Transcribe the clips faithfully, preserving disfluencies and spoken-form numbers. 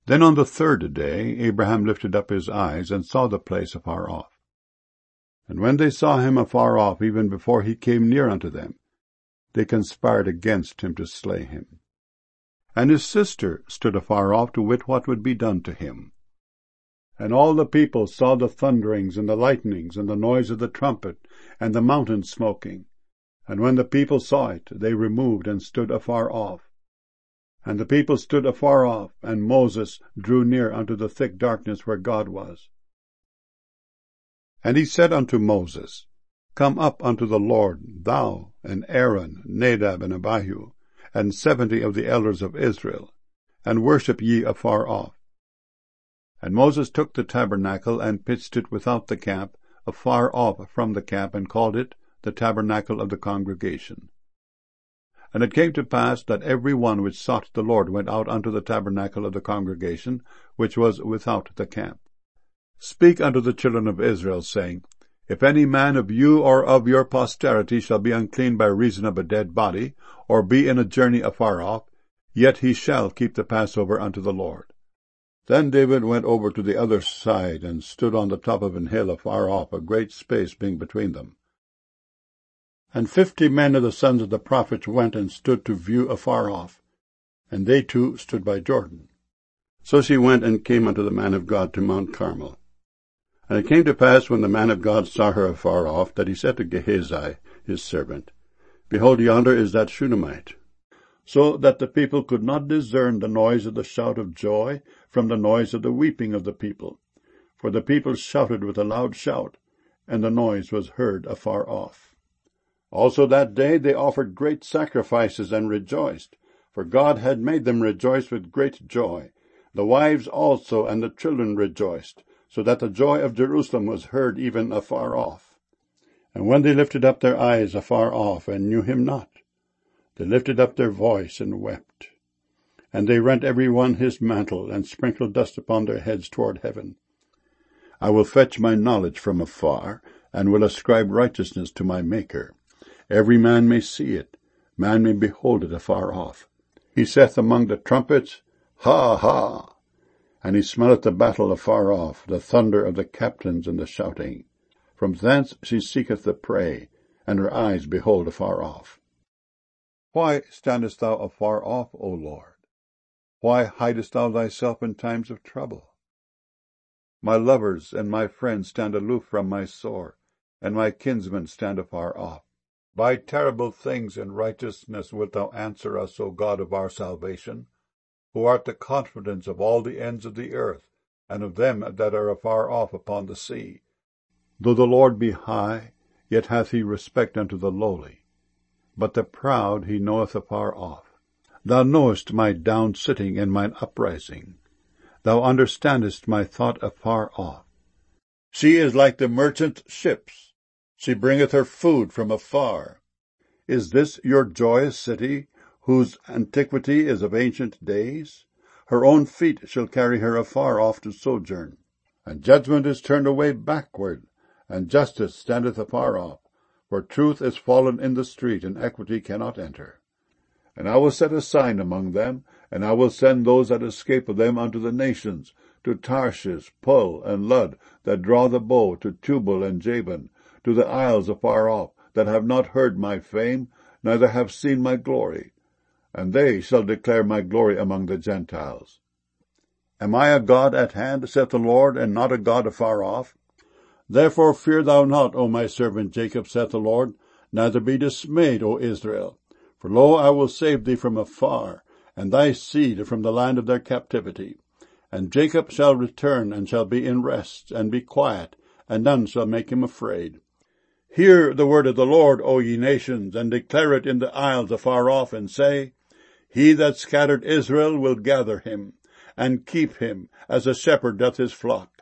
Then on the third day Abraham lifted up his eyes, and saw the place afar off. And when they saw him afar off, even before he came near unto them, they conspired against him to slay him. And his sister stood afar off to wit what would be done to him. And all the people saw the thunderings and the lightnings and the noise of the trumpet and the mountain smoking. And when the people saw it, they removed and stood afar off. And the people stood afar off, and Moses drew near unto the thick darkness where God was. And he said unto Moses, Come up unto the Lord, thou, and Aaron, Nadab, and Abihu, and seventy of the elders of Israel, and worship ye afar off. And Moses took the tabernacle, and pitched it without the camp, afar off from the camp, and called it the tabernacle of the congregation. And it came to pass that every one which sought the Lord went out unto the tabernacle of the congregation, which was without the camp. Speak unto the children of Israel, saying, If any man of you or of your posterity shall be unclean by reason of a dead body, or be in a journey afar off, yet he shall keep the Passover unto the Lord. Then David went over to the other side, and stood on the top of an hill afar off, a great space being between them. And fifty men of the sons of the prophets went and stood to view afar off, and they too stood by Jordan. So she went and came unto the man of God to Mount Carmel. And it came to pass, when the man of God saw her afar off, that he said to Gehazi his servant, Behold, yonder is that Shunammite. So that the people could not discern the noise of the shout of joy from the noise of the weeping of the people. For the people shouted with a loud shout, and the noise was heard afar off. Also that day they offered great sacrifices and rejoiced, for God had made them rejoice with great joy. The wives also and the children rejoiced, so that the joy of Jerusalem was heard even afar off. And when they lifted up their eyes afar off, and knew him not, they lifted up their voice and wept. And they rent every one his mantle, and sprinkled dust upon their heads toward heaven. I will fetch my knowledge from afar, and will ascribe righteousness to my Maker. Every man may see it, man may behold it afar off. He saith among the trumpets, Ha, ha! And he smelleth the battle afar off, the thunder of the captains and the shouting. From thence she seeketh the prey, and her eyes behold afar off. Why standest thou afar off, O Lord? Why hidest thou thyself in times of trouble? My lovers and my friends stand aloof from my sore, and my kinsmen stand afar off. By terrible things in righteousness wilt thou answer us, O God of our salvation, who art the confidence of all the ends of the earth, and of them that are afar off upon the sea. Though the Lord be high, yet hath he respect unto the lowly, but the proud he knoweth afar off. Thou knowest my down sitting and mine uprising. Thou understandest my thought afar off. She is like the merchant ships. She bringeth her food from afar. Is this your joyous city, whose antiquity is of ancient days? Her own feet shall carry her afar off to sojourn. And judgment is turned away backward, and justice standeth afar off. For truth is fallen in the street, and equity cannot enter. And I will set a sign among them, and I will send those that escape of them unto the nations, to Tarshish, Pul, and Lud, that draw the bow, to Tubal and Jabin, to the isles afar off, that have not heard my fame, neither have seen my glory. And they shall declare my glory among the Gentiles. Am I a God at hand, saith the Lord, and not a God afar off? Therefore fear thou not, O my servant Jacob, saith the Lord, neither be dismayed, O Israel. For lo, I will save thee from afar, and thy seed from the land of their captivity. And Jacob shall return, and shall be in rest, and be quiet, and none shall make him afraid. Hear the word of the Lord, O ye nations, and declare it in the isles afar off, and say, He that scattered Israel will gather him, and keep him, as a shepherd doth his flock.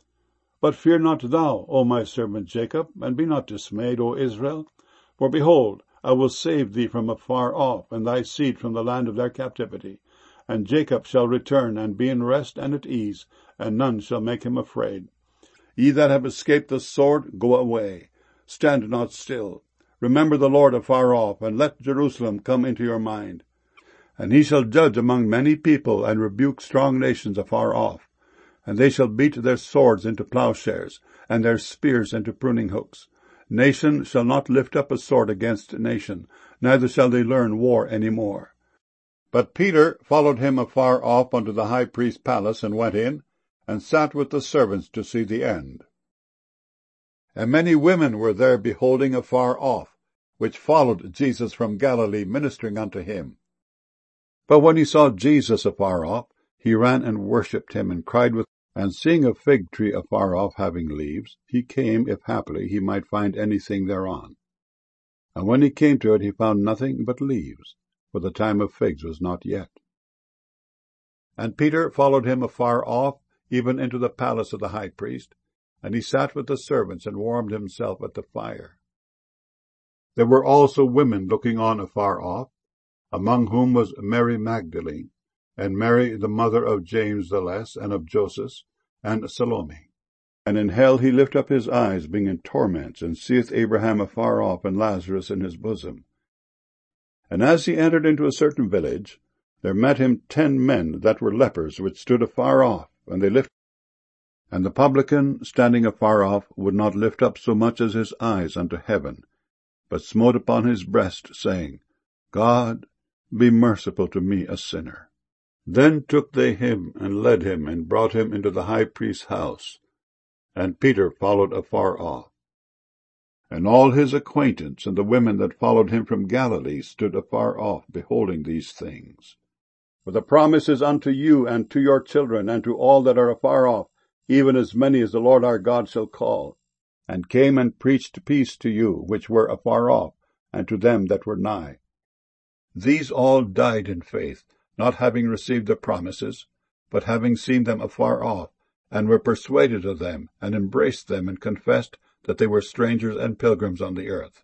But fear not thou, O my servant Jacob, and be not dismayed, O Israel. For behold, I will save thee from afar off, and thy seed from the land of their captivity. And Jacob shall return, and be in rest and at ease, and none shall make him afraid. Ye that have escaped the sword, go away. Stand not still. Remember the Lord afar off, and let Jerusalem come into your mind. And he shall judge among many people, and rebuke strong nations afar off. And they shall beat their swords into plowshares, and their spears into pruning hooks. Nation shall not lift up a sword against nation, neither shall they learn war any more. But Peter followed him afar off unto the high priest's palace, and went in, and sat with the servants to see the end. And many women were there beholding afar off, which followed Jesus from Galilee, ministering unto him. But when he saw Jesus afar off, he ran and worshipped him, and cried with, and seeing a fig tree afar off having leaves, he came, if haply he might find anything thereon. And when he came to it, he found nothing but leaves, for the time of figs was not yet. And Peter followed him afar off, even into the palace of the high priest, and he sat with the servants, and warmed himself at the fire. There were also women looking on afar off, among whom was Mary Magdalene, and Mary the mother of James the Less, and of Joseph, and Salome. And in hell he lift up his eyes, being in torments, and seeth Abraham afar off, and Lazarus in his bosom. And as he entered into a certain village, there met him ten men that were lepers, which stood afar off, and they lifted. And the publican, standing afar off, would not lift up so much as his eyes unto heaven, but smote upon his breast, saying, God, be merciful to me, a sinner. Then took they him, and led him, and brought him into the high priest's house. And Peter followed afar off. And all his acquaintance, and the women that followed him from Galilee, stood afar off, beholding these things. For the promise is unto you, and to your children, and to all that are afar off, even as many as the Lord our God shall call. And came and preached peace to you, which were afar off, and to them that were nigh. These all died in faith, not having received the promises, but having seen them afar off, and were persuaded of them, and embraced them, and confessed that they were strangers and pilgrims on the earth.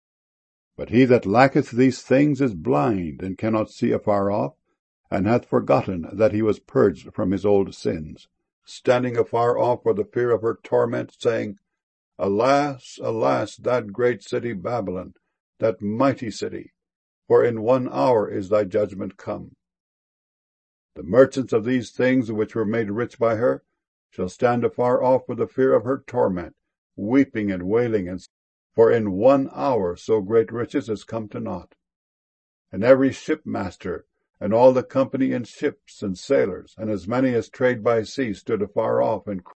But he that lacketh these things is blind, and cannot see afar off, and hath forgotten that he was purged from his old sins, standing afar off for the fear of her torment, saying, Alas, alas, that great city Babylon, that mighty city, for in one hour is thy judgment come. The merchants of these things which were made rich by her shall stand afar off for the fear of her torment, weeping and wailing, and for in one hour so great riches is come to naught. And every shipmaster, and all the company in ships and sailors, and as many as trade by sea, stood afar off, and